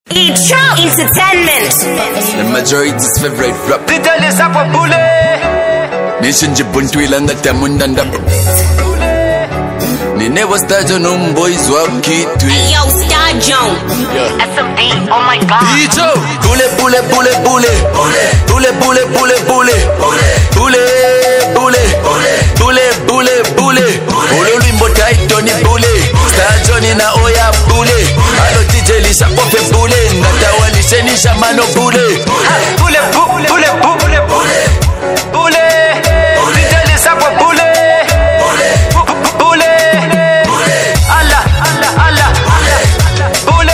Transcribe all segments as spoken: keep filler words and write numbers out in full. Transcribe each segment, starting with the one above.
Icho Entertainment. The majority's favorite rap. Little is up a bullet. Nation Jibuntu ilanga tamundanda. Nene was Star John boys walk it. Hey yo, Star John. S M D, oh my god. Icho. Bule bule bule bule. Bule bule bule bule. Bule bule. Bule bule bule. Bule limbo tight on the bule. Star John in a oya bule. Alo D J Lisha pope bule. Ngata walishe ni shamano bule. Bule bule bule bule bule. Bule. Little is up a bullet. Bule. Allah Allah Allah. Bule.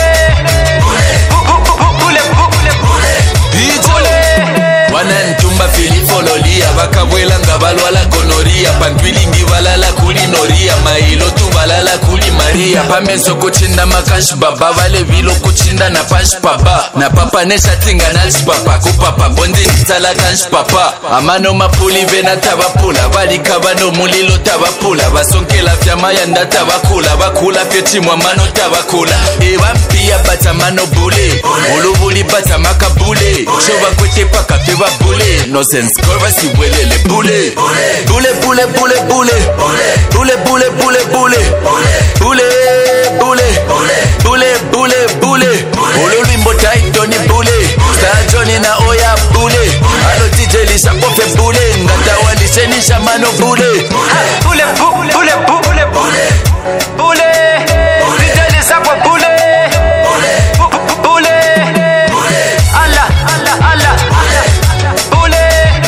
Bule bule bule. Bule. Wanantumba fili fololia. Bakabwela ngabalwala gonoria. Pantwilingi walala kuli noria. Mailo tu walala kuli maria. Pameso kuchinda makash baba. Wale vilo kuchinda na pash papa. Na papa nesha tinga nash papa. Kupapa bondi nitala kansh papa. Amano mapuli vena tabapula. Wali kabano mulilo tabapula. Basonkela fyama yanda tabakula. Bakula fyetimwa mano tabakula. Ewa mpia bata mano bule. Ulubuli bata makabule. Shoba kwete paka peba bule. No sense korva si welele bule. Bule bule bule bule. Bule bule bule bule. Bule bule. Bule bule bule. Bule limbo tight on the bule. Star John na oya bule. Alo D J Lisha pofe bule. Ngata walishe ni shamano bule. Bule bule bule bule bule. Bule. Little is up a bullet. Bule. Allah Allah Allah. Bule.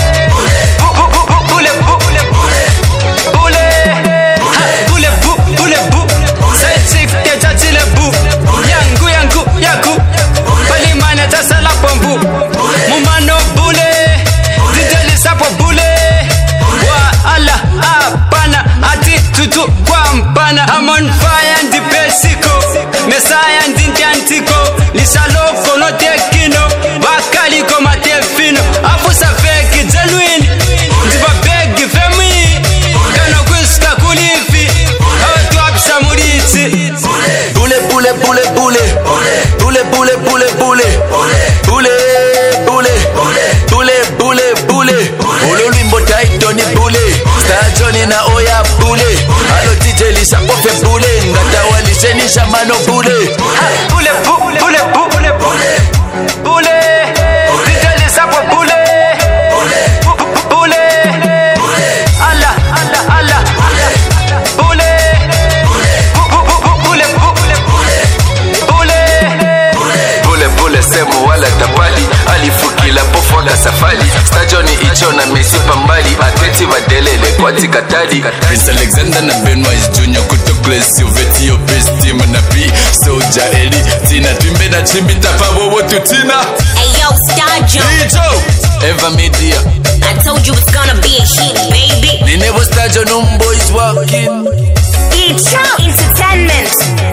Bule bule bule. Bule. Bule bule bule. Say chief teja chile bu. Yangu yangu yangu. Bali mana tasala pombu. Mumano bule. Little is up a bullet. Wa Allah apana ati tutu kwa mpana. I'm on fire and the basico. Messiah and the antico. Lishaloko no tekino. Bakali koma tefino. Afusa fake genuine. Ndiba begi femi. Kana kuska kulifi. Hawatu abisa muriti. Bule bule bule bule. Bule bule bule bule. Bule bule. Bule bule bule. Bule limbo tight on the bule. Star John na oya bule. Alo D J Lisha pofe bule. Ngata walishe ni shamano bule. Bule bule bule bule bule. Bule. Little is up a bullet. Bule. Allah Allah Allah. Bule. Bule bule bule. Bule. Bule bule semu wala tapali. Alifukila pofonga safali. Star John icho na Messi pambali. Atleti wadelele kwa tikatali. Prince Alexander na Benoit Junior Kutoklesi uveti yo best team na P Soja Eli Tina Twimbe na Chimbi Tapawo wotu Tina. Hey yo, Star John. Icho Eva Media. I told you it's gonna be a hit, baby. They never Star John boys walking. Icho Entertainment.